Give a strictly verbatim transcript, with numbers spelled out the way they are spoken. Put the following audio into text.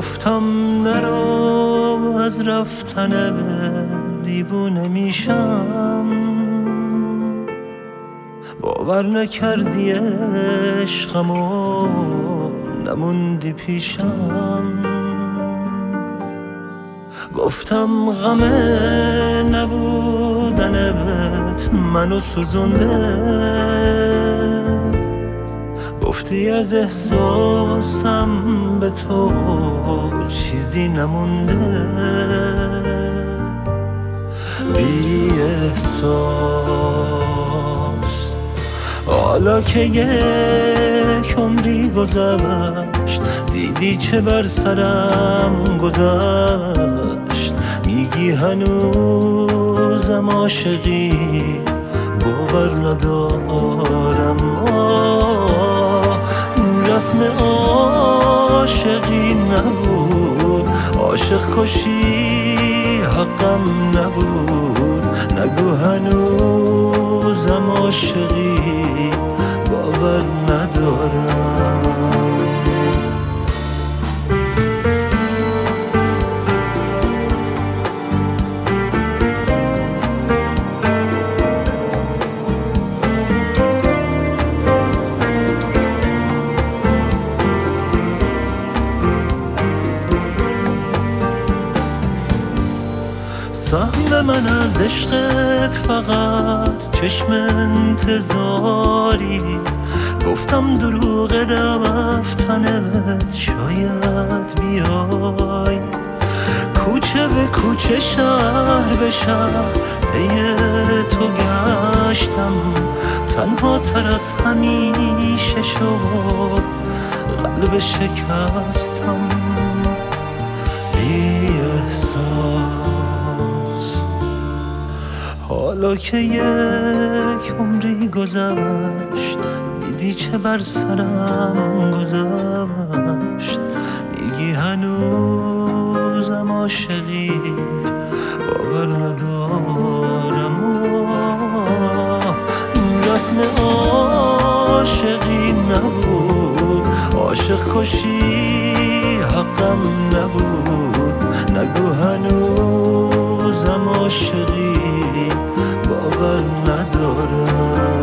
گفتم نرو از رفتن دیوونه میشم، باور نکردی عشقمو نموندی پیشم. گفتم غم نبودنت منو سوزونده، گفتی از احساسم به تو چیزی نمونده. بی احساس حالا که یک عمری گذشت، دیدی چه بر سرم گذشت. میگی هنوزم عاشقی، باور ندارم. آه رسم عاشقی نبود، عاشق کشی حقم نبود. نگو هنوزم عاشقی، باور ندارم. سهم من از عشقت فقط چشم انتظاری، گفتم دروغ رفتنت شاید بیای. کوچه به کوچه شهر به شهر پی تو گشتم، تنها تر از همیشه شد قلب شکستم. بی احساس حالا که یک عمری گذشت، دیدی چه بر سرم گذشت. میگی هنوزم عاشقی، باور ندارم. رسم عاشقی نبود، عاشق کشی حقم نبود. نگو هنوزم عاشقی، باور ندارم.